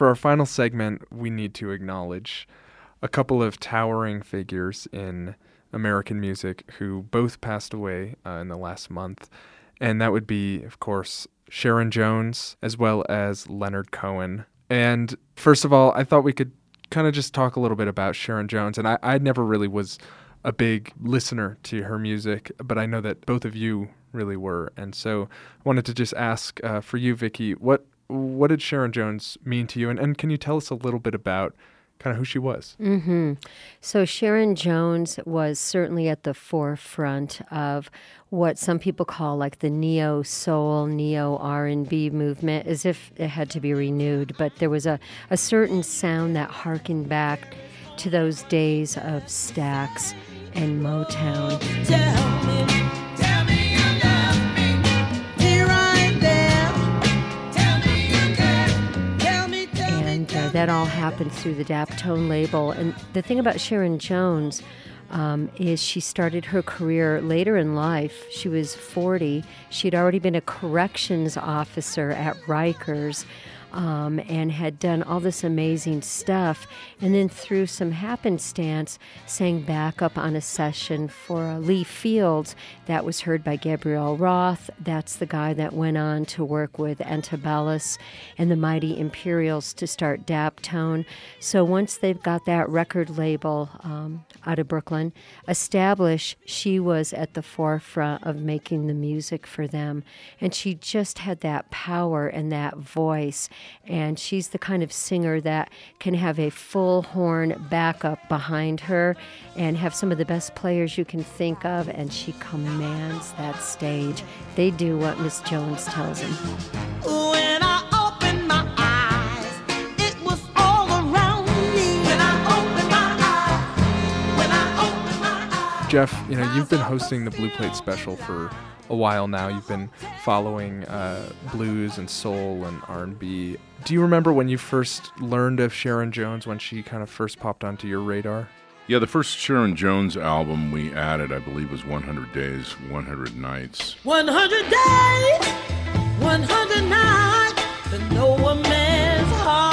for our final segment, we need to acknowledge a couple of towering figures in American music who both passed away in the last month. And that would be, of course, Sharon Jones as well as Leonard Cohen. And first of all, I thought we could kind of just talk a little bit about Sharon Jones. And I never really was a big listener to her music, but I know that both of you really were. And so I wanted to just ask for you, Vicky, what did Sharon Jones mean to you? And can you tell us a little bit about kind of who she was? Mm-hmm. So Sharon Jones was certainly at the forefront of what some people call like the neo-soul, neo-R&B movement, as if it had to be renewed. But there was a certain sound that harkened back to those days of Stax and Motown. Tell me you love me. Here I am. Tell me you care. Tell me. And that all happened through the Daptone label. And the thing about Sharon Jones is she started her career later in life. She was 40. She'd already been a corrections officer at Rikers. And had done all this amazing stuff, and then through some happenstance sang backup on a session for Lee Fields that was heard by Gabriel Roth. That's the guy that went on to work with Antebellum and the Mighty Imperials to start Daptone. So once they've got that record label out of Brooklyn established, she was at the forefront of making the music for them, and she just had that power and that voice. And she's the kind of singer that can have a full horn backup behind her and have some of the best players you can think of, and she commands that stage. They do what Miss Jones tells them. When I opened my eyes, it was all around me. When I opened my eyes, Jeff, you've been hosting the Blue Plate Special for a while now. You've been following blues and soul and R&B. Do you remember when you first learned of Sharon Jones, when she kind of first popped onto your radar? Yeah, the first Sharon Jones album we added, I believe, was 100 Days, 100 Nights. 100 days, 100 nights, to know a man's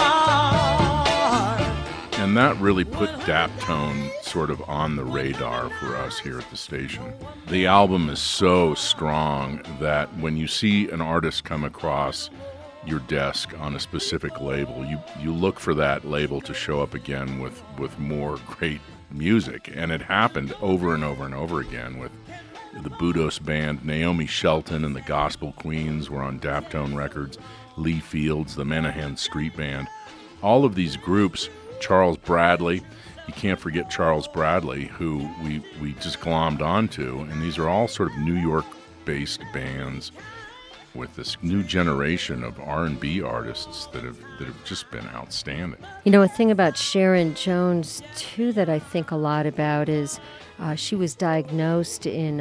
heart. And that really put Daptone sort of on the radar for us here at the station. The album is so strong that when you see an artist come across your desk on a specific label, you look for that label to show up again with more great music. And it happened over and over and over again with the Budos Band. Naomi Shelton and the Gospel Queens were on Daptone Records. Lee Fields, the Menahan Street Band. All of these groups, Charles Bradley, you can't forget Charles Bradley, who we just glommed onto. And these are all sort of New York-based bands with this new generation of R&B artists that have just been outstanding. A thing about Sharon Jones, too, that I think a lot about is she was diagnosed in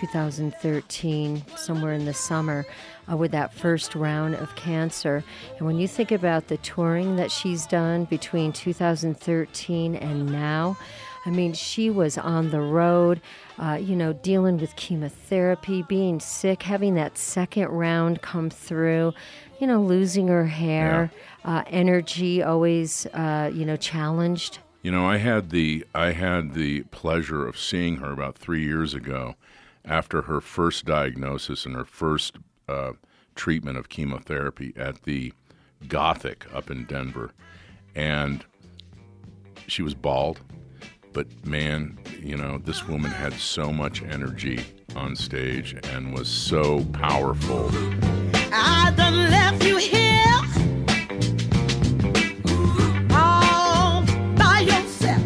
2013, somewhere in the summer, with that first round of cancer. And when you think about the touring that she's done between 2013 and now, I mean, she was on the road, dealing with chemotherapy, being sick, having that second round come through, losing her hair, energy always, challenged. I had the pleasure of seeing her about 3 years ago after her first diagnosis and her first treatment of chemotherapy at the Gothic up in Denver. And she was bald. But man, this woman had so much energy on stage and was so powerful. I done left you here all by yourself.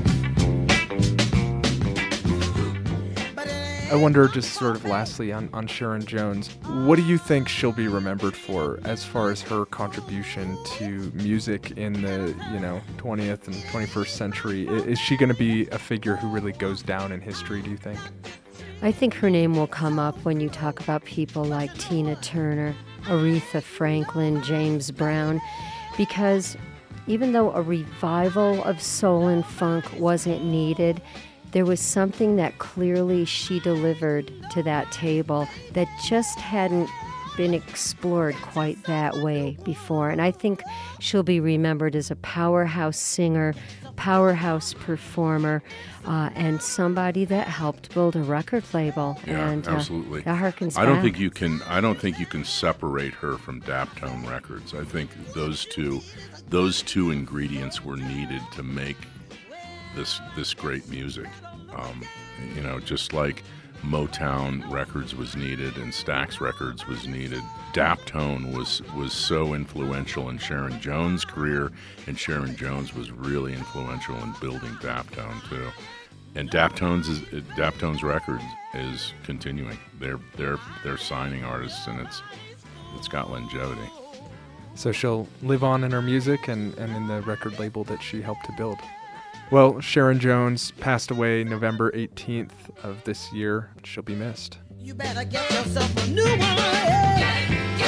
I wonder, just sort of lastly on Sharon Jones, what do you think she'll be remembered for as far as her contribution to music in the 20th and 21st century? Is she going to be a figure who really goes down in history, do you think? I think her name will come up when you talk about people like Tina Turner, Aretha Franklin, James Brown, because even though a revival of soul and funk wasn't needed, there was something that clearly she delivered to that table that just hadn't been explored quite that way before. And I think she'll be remembered as a powerhouse singer, powerhouse performer, and somebody that helped build a record label. Yeah, and, absolutely. That harkens I don't back. think you can. I don't think you can separate her from Daptone Records. I think those two ingredients were needed to make this great music. Just like Motown Records was needed and Stax Records was needed, Daptone was so influential in Sharon Jones' career, and Sharon Jones was really influential in building Daptone too. And Daptone's record is continuing. They're signing artists, and it's got longevity. So she'll live on in her music and in the record label that she helped to build. Well, Sharon Jones passed away November 18th of this year. She'll be missed. You better get yourself a new one. Yeah.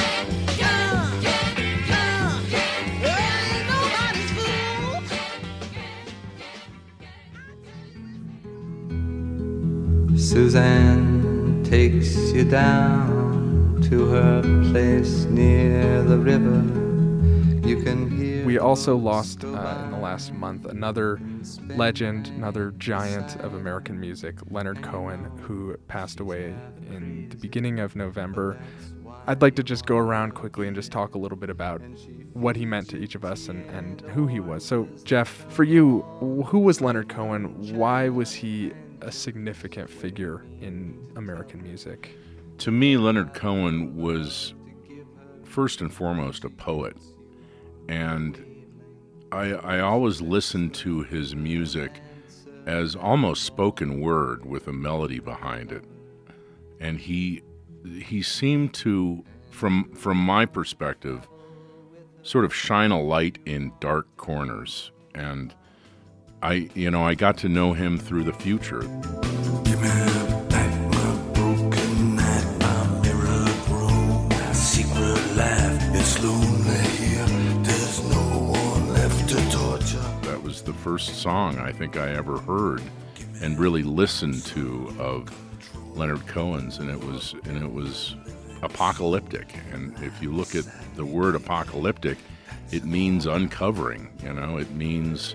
Ain't nobody's fool. Suzanne takes you down to her place near the river. You can hear. We also lost in the last month another legend, another giant of American music, Leonard Cohen, who passed away in the beginning of November. I'd like to just go around quickly and just talk a little bit about what he meant to each of us and who he was. So, Jeff, for you, who was Leonard Cohen? Why was he a significant figure in American music? To me, Leonard Cohen was first and foremost a poet. And I always listened to his music as almost spoken word with a melody behind it. And he seemed to, from my perspective, sort of shine a light in dark corners. And I got to know him through the future. Give me back my broken night, my mirror broke, my secret life, it's lonely here, there's no one left to torture. That was the first song I think I ever heard and really listened to of Leonard Cohen's, and it was apocalyptic. And if you look at the word apocalyptic, it means uncovering. It means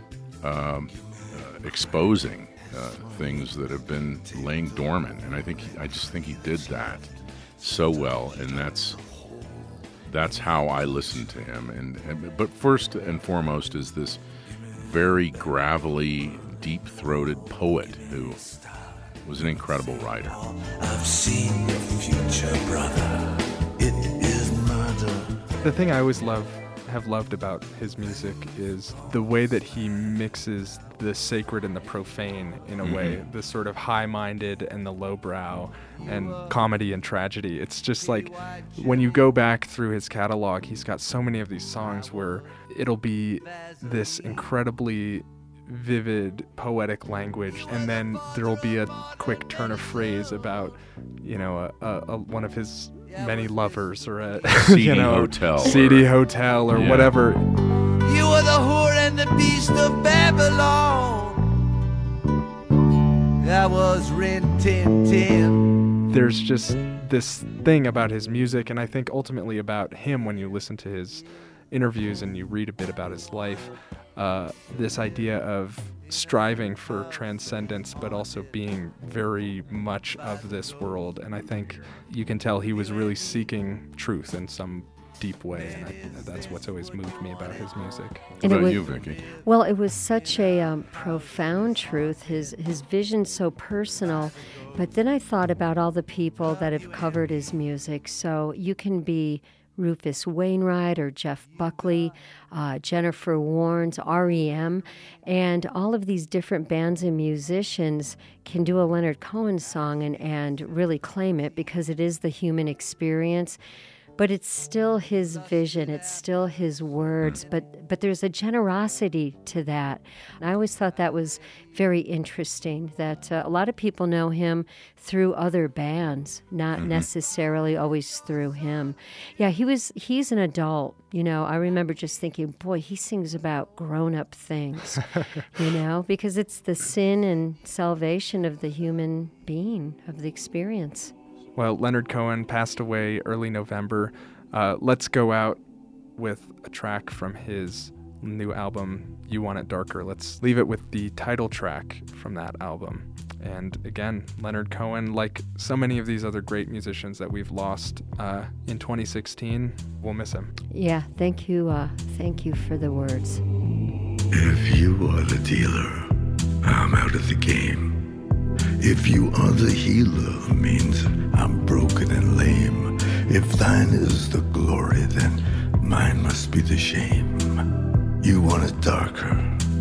exposing things that have been laying dormant. And I just think he did that so well, and that's how I listen to him. But first and foremost is this very gravelly, deep-throated poet who was an incredible writer. I've seen your future, brother. It is murder. The thing I always have loved about his music is the way that he mixes the sacred and the profane in a way, the sort of high-minded and the lowbrow, and comedy and tragedy. It's just like when you go back through his catalog, he's got so many of these songs where it'll be this incredibly vivid poetic language, and then there'll be a quick turn of phrase about one of his many lovers, or a seedy hotel, or whatever. You are the whore and the beast of Babylon. I was Rin Tin Tin. There's just this thing about his music, and I think ultimately about him when you listen to his interviews and you read a bit about his life, this idea of striving for transcendence but also being very much of this world. And I think you can tell he was really seeking truth in some deep way, and that's what's always moved me about his music. What about you, Vicki? Well, it was such a profound truth, his vision so personal, but then I thought about all the people that have covered his music. So you can be Rufus Wainwright or Jeff Buckley, Jennifer Warnes, REM, and all of these different bands and musicians can do a Leonard Cohen song and really claim it because it is the human experience. But it's still his vision, it's still his words, but there's a generosity to that. And I always thought that was very interesting, that a lot of people know him through other bands, not necessarily always through him. Yeah, he's an adult, I remember just thinking, boy, he sings about grown-up things, because it's the sin and salvation of the human being, of the experience. Well, Leonard Cohen passed away early November. Let's go out with a track from his new album, You Want It Darker. Let's leave it with the title track from that album. And again, Leonard Cohen, like so many of these other great musicians that we've lost in 2016, we'll miss him. Yeah, thank you. Thank you for the words. If you are the dealer, I'm out of the game. If you are the healer, means I'm broken and lame. If thine is the glory, then mine must be the shame. You want it darker,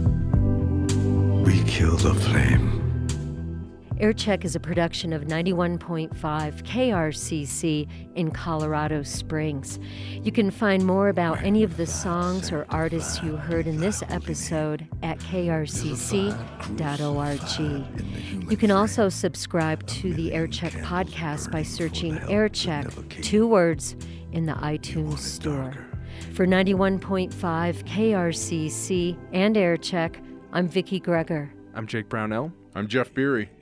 we kill the flame. Aircheck is a production of 91.5 KRCC in Colorado Springs. You can find more about any of the songs or artists you heard in this episode at krcc.org. You can also subscribe to the Aircheck podcast by searching Aircheck, 2 words, in the iTunes Store. For 91.5 KRCC and Aircheck, I'm Vicki Greger. I'm Jake Brownell. I'm Jeff Beery.